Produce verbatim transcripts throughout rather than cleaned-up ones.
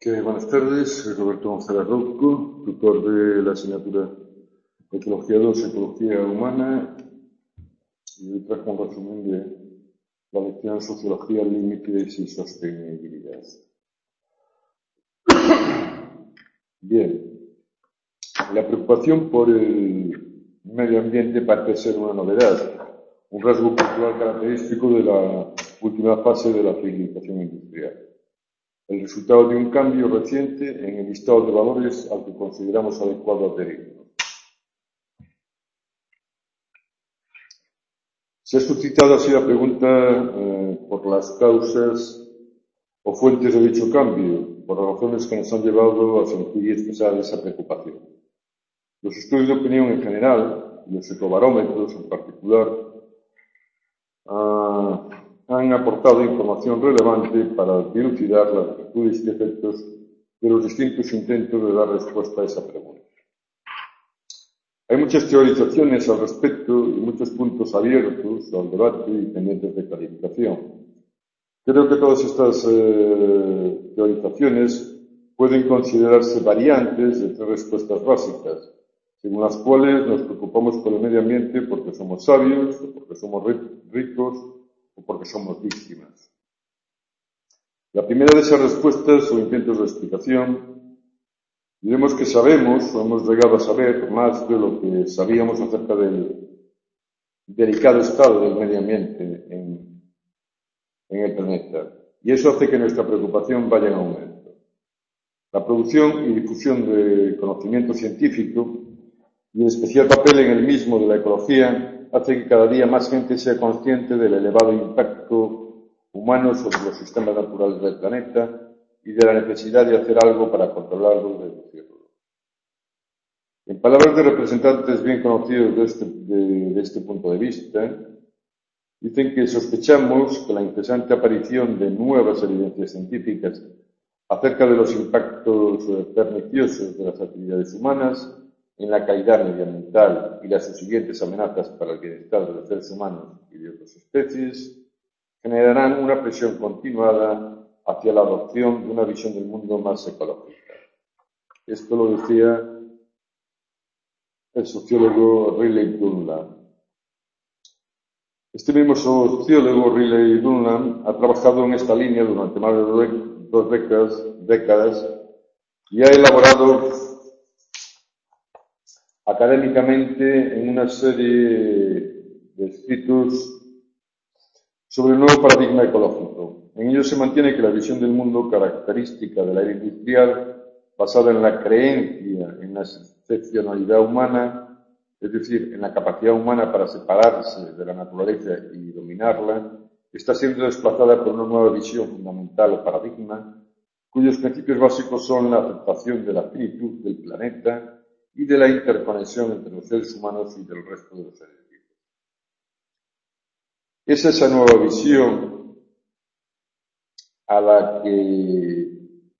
Que buenas tardes, soy Roberto González Rouco, tutor de la asignatura Ecología dos, Ecología Humana, y hoy traigo un resumen de la lección Sociología, Límites y Sostenibilidad. Bien, la preocupación por el medio ambiente parece ser una novedad, un rasgo cultural característico de la última fase de la civilización industrial. El resultado de un cambio reciente en el listado de valores al que consideramos adecuado adherirnos. Se ha suscitado así la pregunta eh, por las causas o fuentes de dicho cambio, por las razones que nos han llevado a sentir y expresar esa preocupación. Los estudios de opinión en general, y los ecobarómetros en particular, uh, han aportado información relevante para dilucidar las virtudes y defectos de los distintos intentos de dar respuesta a esa pregunta. Hay muchas teorizaciones al respecto y muchos puntos abiertos al debate y pendientes de clarificación. Creo que todas estas eh, teorizaciones pueden considerarse variantes de tres respuestas básicas, según las cuales nos preocupamos por el medio ambiente porque somos sabios, o porque somos ricos, o porque somos víctimas. La primera de esas respuestas o intentos de explicación, diremos que sabemos o hemos llegado a saber más de lo que sabíamos acerca del delicado estado del medio ambiente en, en el planeta, y eso hace que nuestra preocupación vaya en aumento. La producción y difusión de conocimiento científico y el especial papel en el mismo de la ecología hace que cada día más gente sea consciente del elevado impacto humano sobre los sistemas naturales del planeta y de la necesidad de hacer algo para controlarlo y reducirlo. En palabras de representantes bien conocidos de este, de, de este punto de vista, dicen que sospechamos que la incesante aparición de nuevas evidencias científicas acerca de los impactos perniciosos de las actividades humanas en la calidad medioambiental y las subsiguientes amenazas para el bienestar de los seres humanos y de otras especies, generarán una presión continuada hacia la adopción de una visión del mundo más ecológica. Esto lo decía el sociólogo Riley Dunlap. Este mismo sociólogo, Riley Dunlap, ha trabajado en esta línea durante más de dos décadas, décadas y ha elaborado académicamente en una serie de escritos sobre el nuevo paradigma ecológico. En ello se mantiene que la visión del mundo característica de la era industrial, basada en la creencia en la excepcionalidad humana, es decir, en la capacidad humana para separarse de la naturaleza y dominarla, está siendo desplazada por una nueva visión fundamental o paradigma, cuyos principios básicos son la aceptación de la finitud del planeta y de la interconexión entre los seres humanos y del resto de los seres vivos. Es esa nueva visión a la que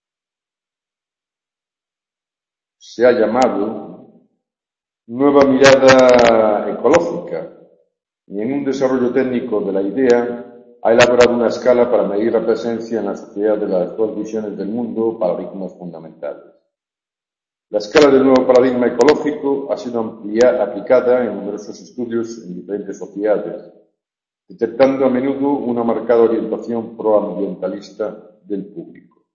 se ha llamado nueva mirada ecológica, y en un desarrollo técnico de la idea ha elaborado una escala para medir la presencia en la sociedad de las dos visiones del mundo, paradigmas fundamentales. La escala del nuevo paradigma ecológico ha sido amplia, aplicada en numerosos estudios en diferentes sociedades, detectando a menudo una marcada orientación proambientalista del público.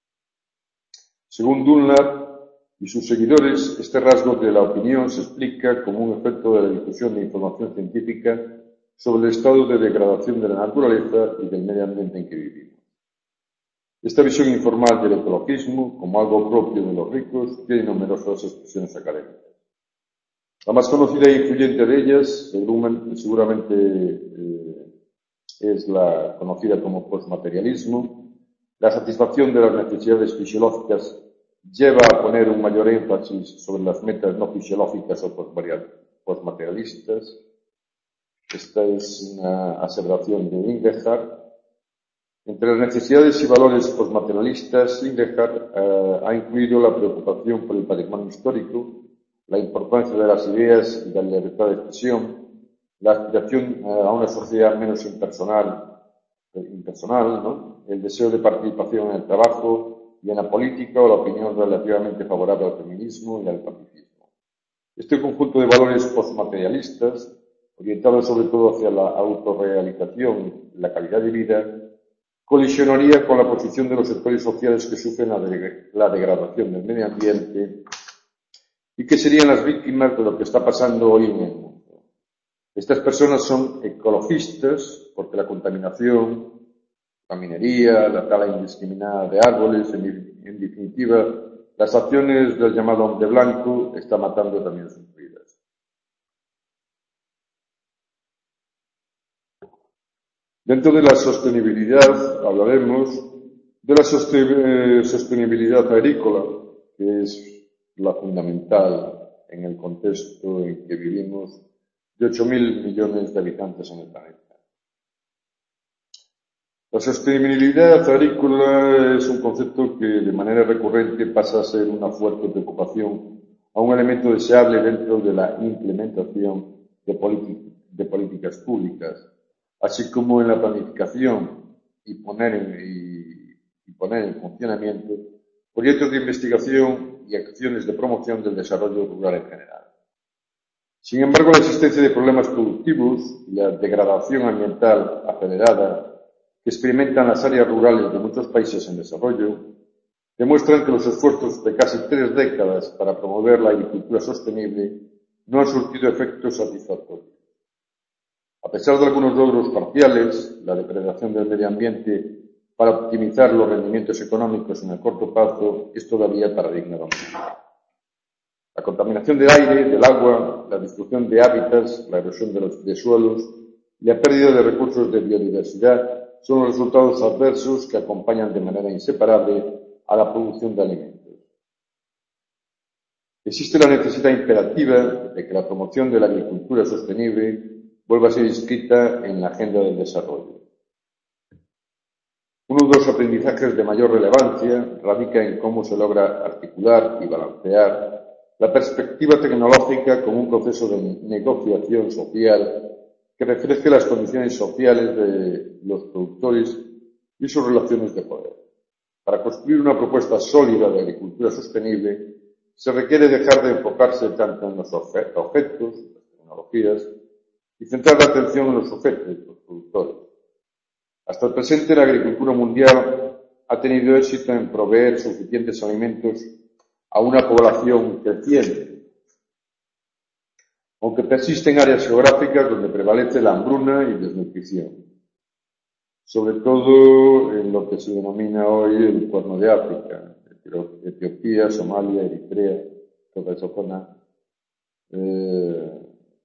Según Dunlap y sus seguidores, este rasgo de la opinión se explica como un efecto de la difusión de información científica sobre el estado de degradación de la naturaleza y del medio ambiente en que vivimos. Esta visión informal del ecologismo, como algo propio de los ricos, tiene numerosas expresiones académicas. La más conocida e influyente de ellas, seguramente eh, es la conocida como postmaterialismo. La satisfacción de las necesidades fisiológicas lleva a poner un mayor énfasis sobre las metas no fisiológicas o postmaterialistas. Esta es una aseveración de Ingehart. Entre las necesidades y valores postmaterialistas, Ingehart eh, ha incluido la preocupación por el patrimonio histórico, la importancia de las ideas y de la libertad de expresión, la aspiración eh, a una sociedad menos impersonal, impersonal, ¿no? El deseo de participación en el trabajo, y en la política o la opinión relativamente favorable al feminismo y al pacifismo. Este conjunto de valores postmaterialistas, orientados sobre todo hacia la autorrealización y la calidad de vida, colisionaría con la posición de los sectores sociales que sufren la, de la degradación del medio ambiente y que serían las víctimas de lo que está pasando hoy en el mundo. Estas personas son ecologistas porque la contaminación, la minería, la tala indiscriminada de árboles, en, en definitiva, las acciones del llamado hombre blanco están matando también sus vidas. Dentro de la sostenibilidad hablaremos de la sostenibilidad agrícola, que es la fundamental en el contexto en que vivimos de ocho mil millones de habitantes en el planeta. La sostenibilidad agrícola es un concepto que de manera recurrente pasa a ser una fuerte preocupación, a un elemento deseable dentro de la implementación de, de políticas públicas, así como en la planificación y poner en, y, y poner en funcionamiento proyectos de investigación y acciones de promoción del desarrollo rural en general. Sin embargo, la existencia de problemas productivos y la degradación ambiental acelerada que experimentan las áreas rurales de muchos países en desarrollo demuestran que los esfuerzos de casi tres décadas para promover la agricultura sostenible no han surtido efectos satisfactorios. A pesar de algunos logros parciales, la depredación del medio ambiente para optimizar los rendimientos económicos en el corto plazo es todavía paradigma dominante. La contaminación del aire, del agua, la destrucción de hábitats, la erosión de los de suelos y la pérdida de recursos de biodiversidad son los resultados adversos que acompañan de manera inseparable a la producción de alimentos. Existe la necesidad imperativa de que la promoción de la agricultura sostenible vuelva a ser inscrita en la agenda del desarrollo. Uno de los aprendizajes de mayor relevancia radica en cómo se logra articular y balancear la perspectiva tecnológica con un proceso de negociación social que refleje las condiciones sociales de los productores y sus relaciones de poder. Para construir una propuesta sólida de agricultura sostenible, se requiere dejar de enfocarse tanto en los objetos, las tecnologías, y centrar la atención en los sujetos, los productores. Hasta el presente, la agricultura mundial ha tenido éxito en proveer suficientes alimentos a una población creciente, aunque persisten áreas geográficas donde prevalece la hambruna y desnutrición, sobre todo en lo que se denomina hoy el Cuerno de África, Etiopía, Somalia, Eritrea, toda esa zona eh,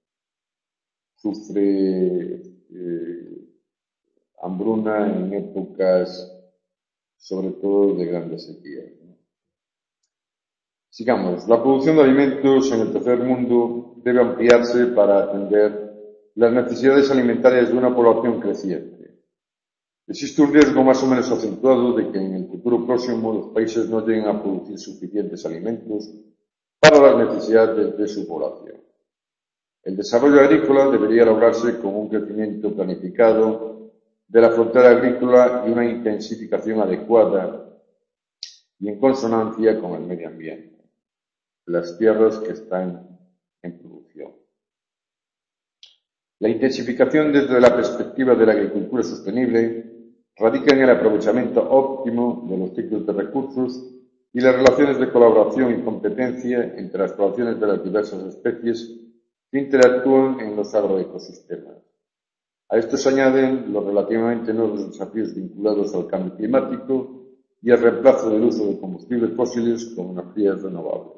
sufre eh, hambruna en épocas sobre todo de grandes sequías. Sigamos, la producción de alimentos en el tercer mundo debe ampliarse para atender las necesidades alimentarias de una población creciente. Existe un riesgo más o menos acentuado de que en el futuro próximo los países no lleguen a producir suficientes alimentos para las necesidades de su población. El desarrollo agrícola debería lograrse con un crecimiento planificado de la frontera agrícola y una intensificación adecuada y en consonancia con el medio ambiente, las tierras que están en producción. La intensificación desde la perspectiva de la agricultura sostenible radica en el aprovechamiento óptimo de los ciclos de recursos y las relaciones de colaboración y competencia entre las poblaciones de las diversas especies que interactúan en los agroecosistemas. A esto se añaden los relativamente nuevos desafíos vinculados al cambio climático y al reemplazo del uso de combustibles fósiles con energías renovables.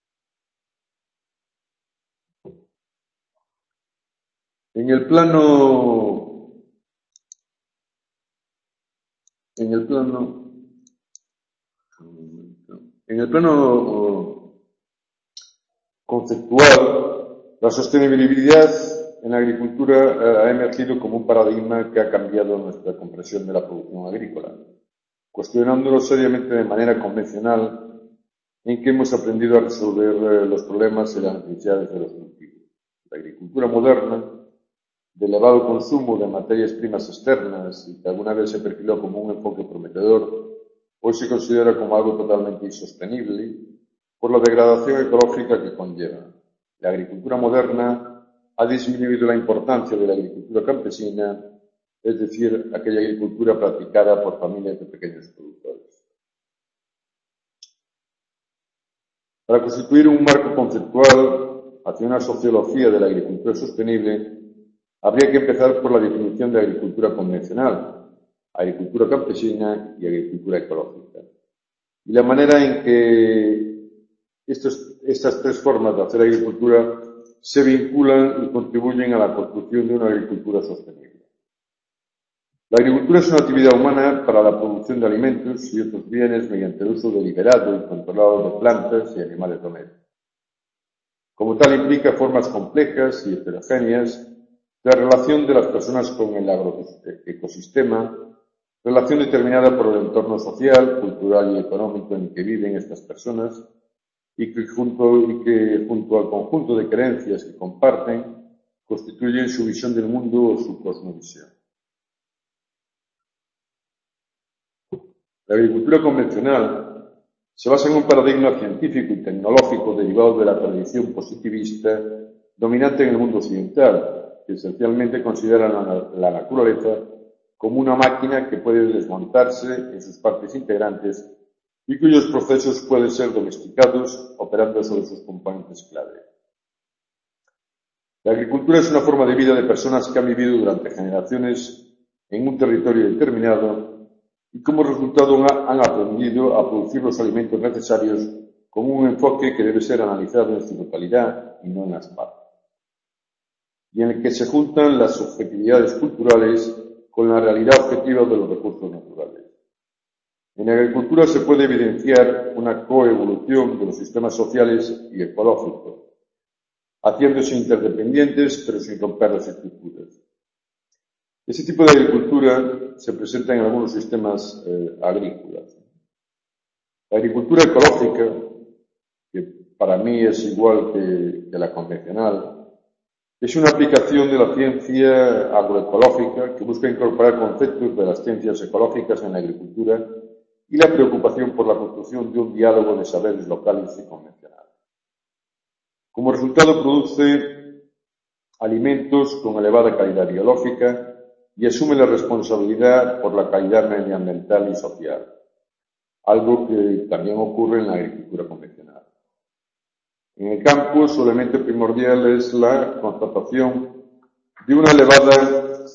En el plano, en el plano, en el plano conceptual, la sostenibilidad en la agricultura ha emergido como un paradigma que ha cambiado nuestra comprensión de la producción agrícola, cuestionándolo seriamente de manera convencional en que hemos aprendido a resolver los problemas y las necesidades de los cultivos. La agricultura moderna, de elevado consumo de materias primas externas y que alguna vez se perfiló como un enfoque prometedor, hoy se considera como algo totalmente insostenible por la degradación ecológica que conlleva. La agricultura moderna ha disminuido la importancia de la agricultura campesina, es decir, aquella agricultura practicada por familias de pequeños productores. Para constituir un marco conceptual hacia una sociología de la agricultura sostenible, habría que empezar por la definición de agricultura convencional, agricultura campesina y agricultura ecológica. Y la manera en que estos, estas tres formas de hacer agricultura se vinculan y contribuyen a la construcción de una agricultura sostenible. La agricultura es una actividad humana para la producción de alimentos y otros bienes mediante el uso deliberado y controlado de plantas y animales domésticos. Como tal, implica formas complejas y heterogéneas de la relación de las personas con el agroecosistema, relación determinada por el entorno social, cultural y económico en que viven estas personas y que junto, y que, junto al conjunto de creencias que comparten, constituyen su visión del mundo o su cosmovisión. La agricultura convencional se basa en un paradigma científico y tecnológico derivado de la tradición positivista dominante en el mundo occidental, que esencialmente considera la, la naturaleza como una máquina que puede desmontarse en sus partes integrantes y cuyos procesos pueden ser domesticados operando sobre sus componentes clave. La agricultura es una forma de vida de personas que han vivido durante generaciones en un territorio determinado y como resultado han aprendido a producir los alimentos necesarios con un enfoque que debe ser analizado en su totalidad y no en las partes, y en el que se juntan las subjetividades culturales con la realidad objetiva de los recursos naturales. En la agricultura se puede evidenciar una coevolución de los sistemas sociales y ecológicos, haciéndose interdependientes pero sin romper las estructuras. Ese tipo de agricultura se presenta en algunos sistemas eh, agrícolas. La agricultura ecológica, que para mí es igual que, que la convencional, es una aplicación de la ciencia agroecológica que busca incorporar conceptos de las ciencias ecológicas en la agricultura y la preocupación por la construcción de un diálogo de saberes locales y convencionales. Como resultado produce alimentos con elevada calidad biológica y asume la responsabilidad por la calidad medioambiental y social, algo que también ocurre en la agricultura convencional. En el campo, su elemento primordial es la constatación de una elevada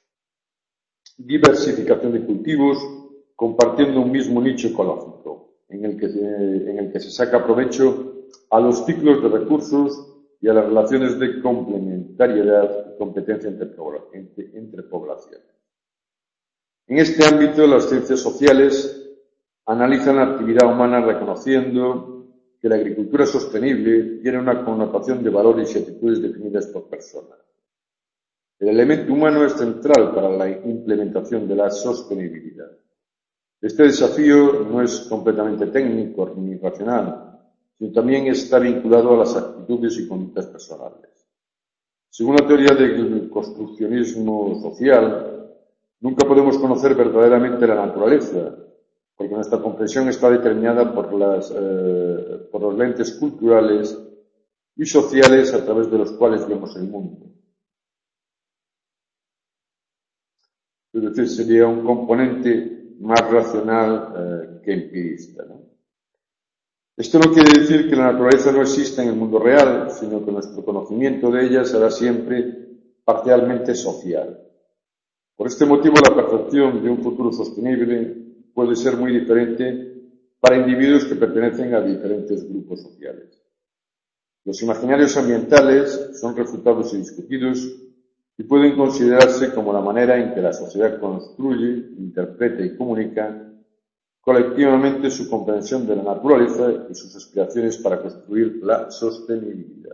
diversificación de cultivos compartiendo un mismo nicho ecológico, en el que se, en el que se saca provecho a los ciclos de recursos y a las relaciones de complementariedad y competencia entre, entre, entre poblaciones. En este ámbito, las ciencias sociales analizan la actividad humana reconociendo que la agricultura sostenible tiene una connotación de valores y actitudes definidas por personas. El elemento humano es central para la implementación de la sostenibilidad. Este desafío no es completamente técnico ni racional, sino también está vinculado a las actitudes y conductas personales. Según la teoría del construccionismo social, nunca podemos conocer verdaderamente la naturaleza, porque nuestra comprensión está determinada por, las, eh, por los lentes culturales y sociales a través de los cuales vemos el mundo. Es decir, sería un componente más racional eh, que empirista, ¿no? Esto no quiere decir que la naturaleza no exista en el mundo real, sino que nuestro conocimiento de ella será siempre parcialmente social. Por este motivo, la percepción de un futuro sostenible puede ser muy diferente para individuos que pertenecen a diferentes grupos sociales. Los imaginarios ambientales son refutados y discutidos y pueden considerarse como la manera en que la sociedad construye, interpreta y comunica colectivamente su comprensión de la naturaleza y sus aspiraciones para construir la sostenibilidad.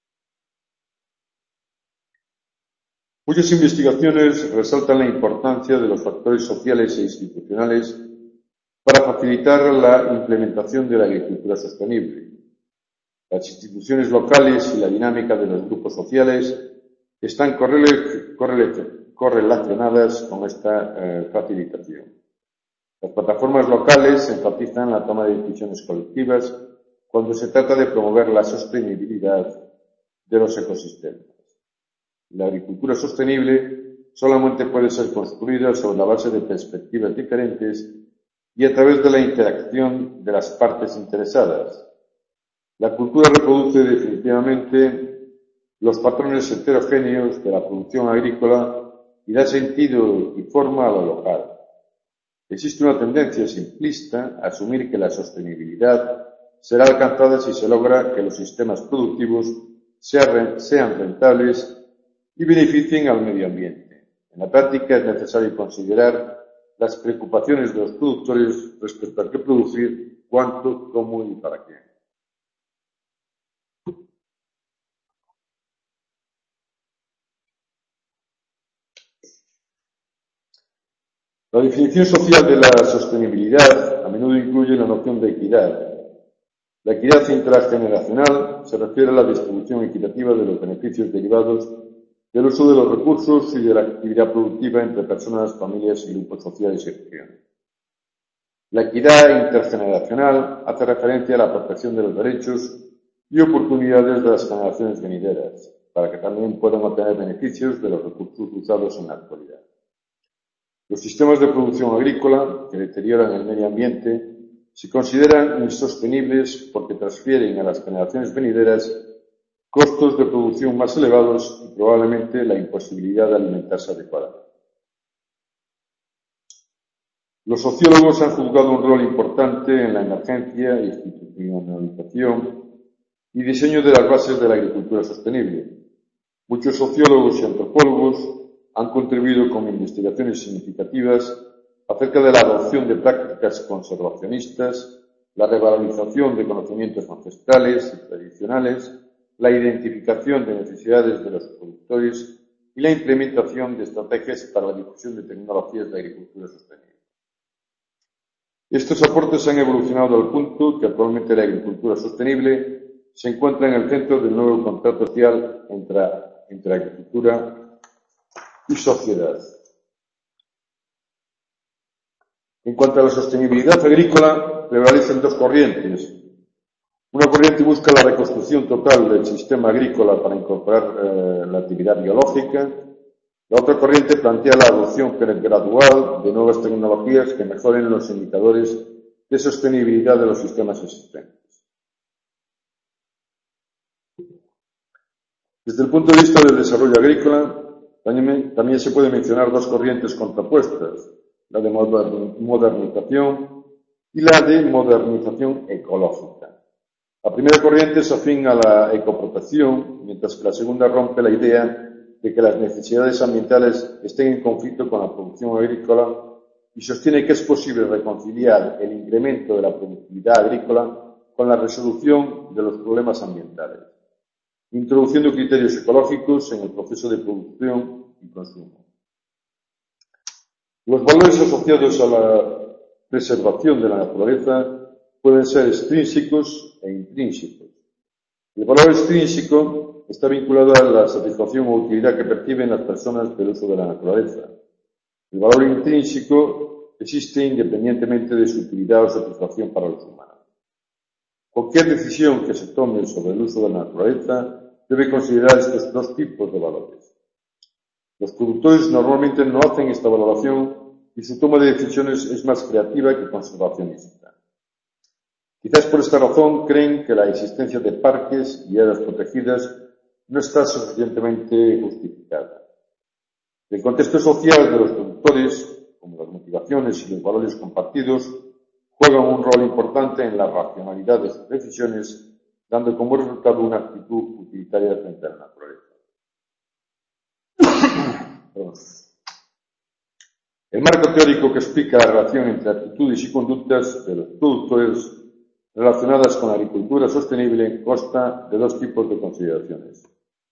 Muchas investigaciones resaltan la importancia de los factores sociales e institucionales para facilitar la implementación de la agricultura sostenible. Las instituciones locales y la dinámica de los grupos sociales están correlacionadas con esta eh, facilitación. Las plataformas locales enfatizan la toma de decisiones colectivas cuando se trata de promover la sostenibilidad de los ecosistemas. La agricultura sostenible solamente puede ser construida sobre la base de perspectivas diferentes y a través de la interacción de las partes interesadas. La cultura reproduce definitivamente los patrones heterogéneos de la producción agrícola y da sentido y forma a lo local. Existe una tendencia simplista a asumir que la sostenibilidad será alcanzada si se logra que los sistemas productivos sean rentables y beneficien al medio ambiente. En la práctica es necesario considerar las preocupaciones de los productores respecto a qué producir, cuánto, cómo y para qué. La definición social de la sostenibilidad a menudo incluye la noción de equidad. La equidad intergeneracional se refiere a la distribución equitativa de los beneficios derivados del uso de los recursos y de la actividad productiva entre personas, familias y grupos sociales y regiones. La equidad intergeneracional hace referencia a la protección de los derechos y oportunidades de las generaciones venideras, para que también puedan obtener beneficios de los recursos usados en la actualidad. Los sistemas de producción agrícola que deterioran el medio ambiente se consideran insostenibles porque transfieren a las generaciones venideras costos de producción más elevados y probablemente la imposibilidad de alimentarse adecuadamente. Los sociólogos han jugado un rol importante en la emergencia, institucionalización y diseño de las bases de la agricultura sostenible. Muchos sociólogos y antropólogos han contribuido con investigaciones significativas acerca de la adopción de prácticas conservacionistas, la revalorización de conocimientos ancestrales y tradicionales, la identificación de necesidades de los productores y la implementación de estrategias para la difusión de tecnologías de agricultura sostenible. Estos aportes han evolucionado al punto que actualmente la agricultura sostenible se encuentra en el centro del nuevo contrato social entre, entre agricultura y sociedad. En cuanto a la sostenibilidad agrícola, prevalecen dos corrientes. Una corriente busca la reconstrucción total del sistema agrícola para incorporar eh, la actividad biológica. La otra corriente plantea la adopción gradual de nuevas tecnologías que mejoren los indicadores de sostenibilidad de los sistemas existentes. Desde el punto de vista del desarrollo agrícola, también, también se pueden mencionar dos corrientes contrapuestas, la de modernización y la de modernización ecológica. La primera corriente es afín a la ecoprotección, mientras que la segunda rompe la idea de que las necesidades ambientales estén en conflicto con la producción agrícola y sostiene que es posible reconciliar el incremento de la productividad agrícola con la resolución de los problemas ambientales, introduciendo criterios ecológicos en el proceso de producción y consumo. Los valores asociados a la preservación de la naturaleza pueden ser extrínsecos e intrínsecos. El valor extrínseco está vinculado a la satisfacción o utilidad que perciben las personas del uso de la naturaleza. El valor intrínseco existe independientemente de su utilidad o satisfacción para los humanos. Cualquier decisión que se tome sobre el uso de la naturaleza debe considerar estos dos tipos de valores. Los productores normalmente no hacen esta valoración y su toma de decisiones es más creativa que conservacionista. Quizás por esta razón creen que la existencia de parques y áreas protegidas no está suficientemente justificada. El contexto social de los productores, como las motivaciones y los valores compartidos, juegan un rol importante en la racionalidad de sus decisiones, dando como resultado una actitud utilitaria frente a la naturaleza. El marco teórico que explica la relación entre actitudes y conductas de los productores relacionadas con la agricultura sostenible consta de dos tipos de consideraciones: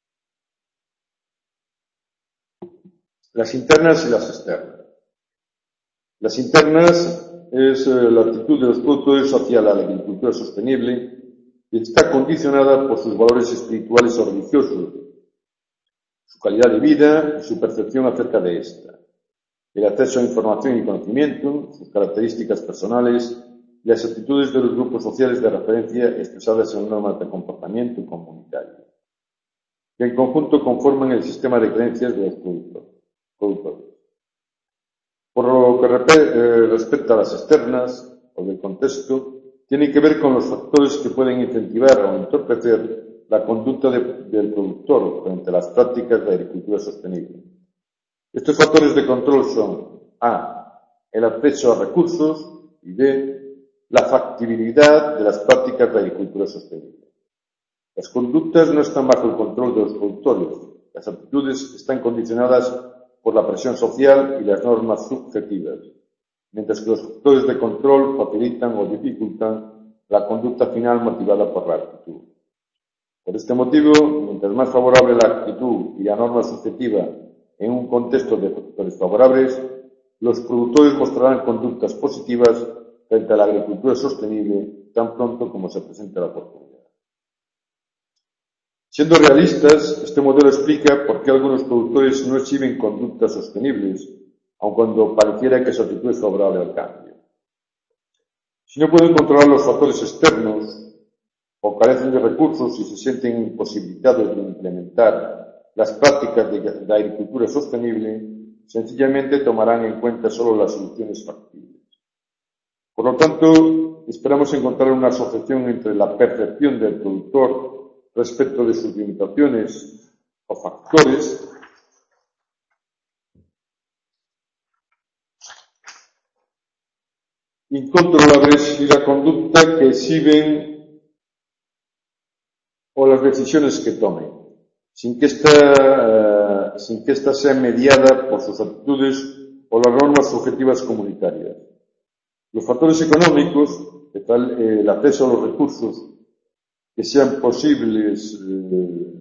las internas y las externas. Las internas es la actitud de los productores hacia la agricultura sostenible y está condicionada por sus valores espirituales o religiosos, su calidad de vida y su percepción acerca de esta. el acceso a información y conocimiento, sus características personales y las actitudes de los grupos sociales de referencia expresadas en normas de comportamiento comunitario, que en conjunto conforman el sistema de creencias de los productores. Por lo que respecta a las externas o del contexto, tienen que ver con los factores que pueden incentivar o entorpecer la conducta de, del productor frente a las prácticas de agricultura sostenible. Estos factores de control son A. El acceso a recursos y B. La factibilidad de las prácticas de agricultura sostenible. Las conductas no están bajo el control de los productores. Las actitudes están condicionadas por la presión social y las normas subjetivas, mientras que los factores de control facilitan o dificultan la conducta final motivada por la actitud. Por este motivo, mientras más favorable la actitud y la norma subjetiva en un contexto de factores favorables, los productores mostrarán conductas positivas frente a la agricultura sostenible tan pronto como se presente la oportunidad. Siendo realistas, este modelo explica por qué algunos productores no exhiben conductas sostenibles, aun cuando pareciera que su actitud es favorable al cambio. Si no pueden controlar los factores externos o carecen de recursos y se sienten imposibilitados de implementar las prácticas de, de agricultura sostenible, sencillamente tomarán en cuenta solo las soluciones factibles. Por lo tanto, esperamos encontrar una asociación entre la percepción del productor respecto de sus limitaciones o factores incontrolables y la conducta que exhiben o las decisiones que tomen, sin que esta, uh, sin que esta sea mediada por sus actitudes o las normas subjetivas comunitarias. Los factores económicos, el acceso a los recursos que sean posibles eh,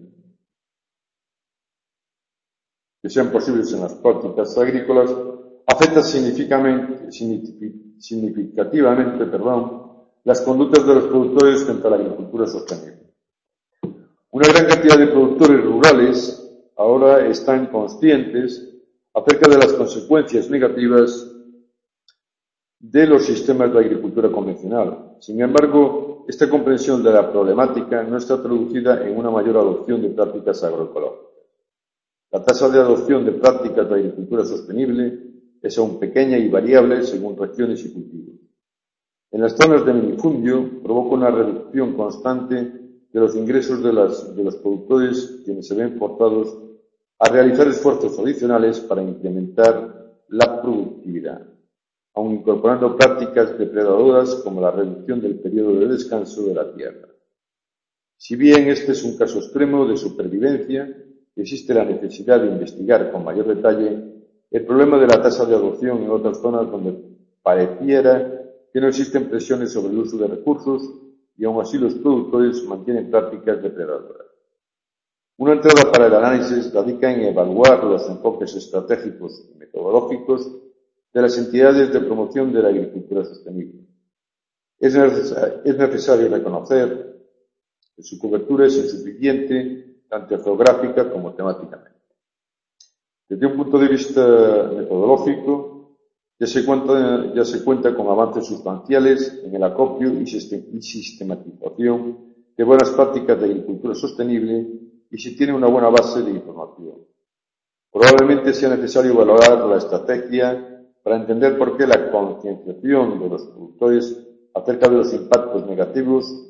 que sean posibles en las prácticas agrícolas, afectan significativamente, significativamente perdón, las conductas de los productores frente a la agricultura sostenible. Una gran cantidad de productores rurales ahora están conscientes acerca de las consecuencias negativas de los sistemas de agricultura convencional. Sin embargo, esta comprensión de la problemática no está traducida en una mayor adopción de prácticas agroecológicas. La tasa de adopción de prácticas de agricultura sostenible es aún pequeña y variable según regiones y cultivos. En las zonas de minifundio provoca una reducción constante de los ingresos de, las, de los productores, quienes se ven forzados a realizar esfuerzos adicionales para incrementar la productividad, aun incorporando prácticas depredadoras como la reducción del periodo de descanso de la tierra. Si bien este es un caso extremo de supervivencia, existe la necesidad de investigar con mayor detalle el problema de la tasa de adopción en otras zonas donde pareciera que no existen presiones sobre el uso de recursos y aún así los productores mantienen prácticas depredadoras. Una entrada para el análisis radica en evaluar los enfoques estratégicos y metodológicos de las entidades de promoción de la agricultura sostenible. Es necesario, es necesario reconocer que su cobertura es insuficiente tanto geográfica como temáticamente. Desde un punto de vista metodológico, ya se cuenta, ya se cuenta con avances sustanciales en el acopio y sistematización de buenas prácticas de agricultura sostenible y se tiene una buena base de información. Probablemente sea necesario valorar la estrategia para entender por qué la concienciación de los productores acerca de los impactos negativos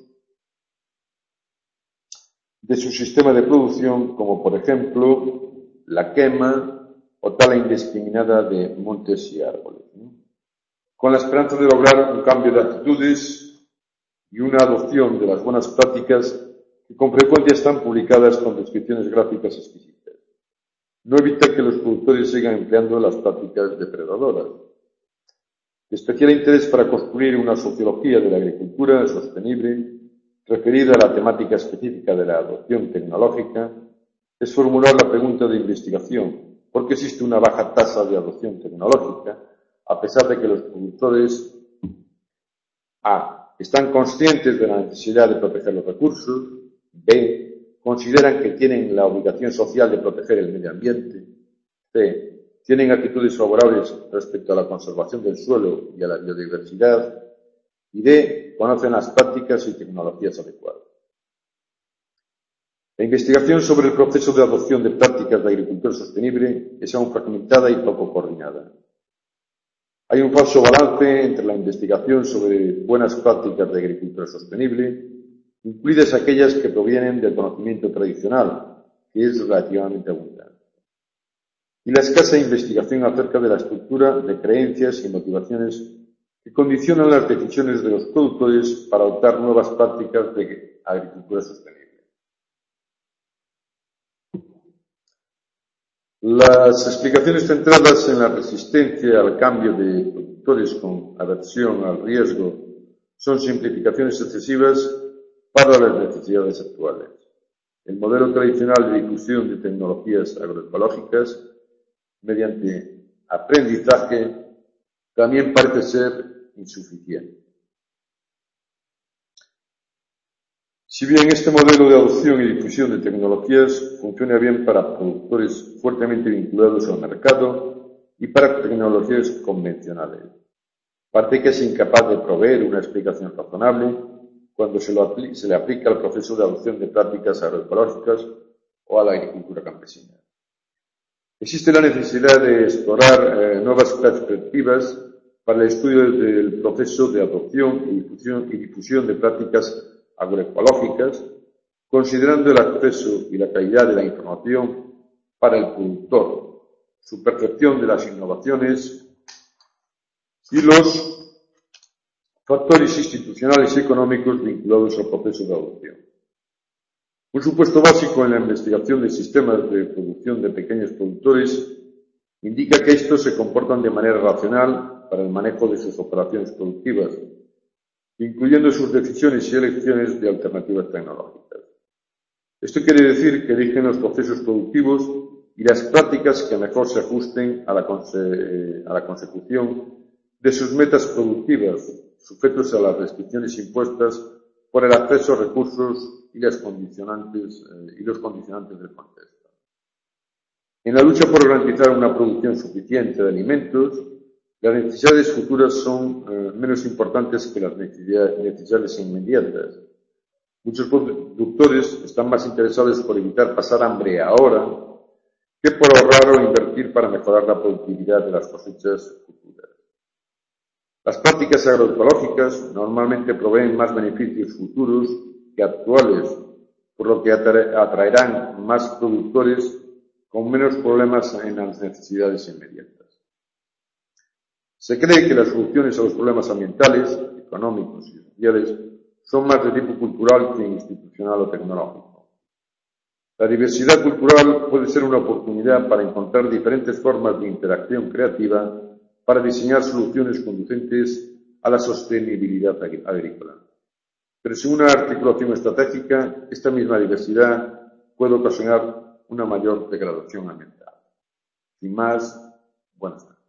de su sistema de producción, como por ejemplo la quema o tala indiscriminada de montes y árboles, ¿no? Con la esperanza de lograr un cambio de actitudes y una adopción de las buenas prácticas que con frecuencia están publicadas con descripciones gráficas exquisitas. No evita que los productores sigan empleando las prácticas depredadoras. De especial interés para construir una sociología de la agricultura sostenible referida a la temática específica de la adopción tecnológica es formular la pregunta de investigación: ¿por qué existe una baja tasa de adopción tecnológica a pesar de que los productores A. están conscientes de la necesidad de proteger los recursos, B. consideran que tienen la obligación social de proteger el medio ambiente, C. tienen actitudes favorables respecto a la conservación del suelo y a la biodiversidad, y D, conocen las prácticas y tecnologías adecuadas. La investigación sobre el proceso de adopción de prácticas de agricultura sostenible es aún fragmentada y poco coordinada. Hay un falso balance entre la investigación sobre buenas prácticas de agricultura sostenible, incluidas aquellas que provienen del conocimiento tradicional, que es relativamente abundante, y la escasa investigación acerca de la estructura de creencias y motivaciones que condicionan las decisiones de los productores para adoptar nuevas prácticas de agricultura sostenible. Las explicaciones centradas en la resistencia al cambio de productores con aversión al riesgo son simplificaciones excesivas para las necesidades actuales. El modelo tradicional de difusión de tecnologías agroecológicas mediante aprendizaje también parece ser insuficiente. Si bien este modelo de adopción y difusión de tecnologías funciona bien para productores fuertemente vinculados al mercado y para tecnologías convencionales, parece que es incapaz de proveer una explicación razonable cuando se, lo se le aplica al proceso de adopción de prácticas agroecológicas o a la agricultura campesina. Existe la necesidad de explorar eh, nuevas perspectivas para el estudio del proceso de adopción y difusión, y difusión de prácticas agroecológicas, considerando el acceso y la calidad de la información para el productor, su percepción de las innovaciones y los factores institucionales y económicos vinculados al proceso de adopción. Un supuesto básico en la investigación de sistemas de producción de pequeños productores indica que estos se comportan de manera racional para el manejo de sus operaciones productivas, incluyendo sus decisiones y elecciones de alternativas tecnológicas. Esto quiere decir que eligen los procesos productivos y las prácticas que mejor se ajusten a la, conse a la consecución de sus metas productivas, sujetos a las restricciones impuestas por el acceso a recursos y, las condicionantes, eh, y los condicionantes del contexto. En la lucha por garantizar una producción suficiente de alimentos, las necesidades futuras son eh, menos importantes que las necesidades inmediatas. Muchos productores están más interesados por evitar pasar hambre ahora que por ahorrar o invertir para mejorar la productividad de las cosechas futuras. Las prácticas agroecológicas normalmente proveen más beneficios futuros que actuales, por lo que atraerán más productores con menos problemas en las necesidades inmediatas. Se cree que las soluciones a los problemas ambientales, económicos y sociales son más de tipo cultural que institucional o tecnológico. La diversidad cultural puede ser una oportunidad para encontrar diferentes formas de interacción creativa para diseñar soluciones conducentes a la sostenibilidad agrícola. Pero sin una articulación estratégica, esta misma diversidad puede ocasionar una mayor degradación ambiental. Sin más, buenas tardes.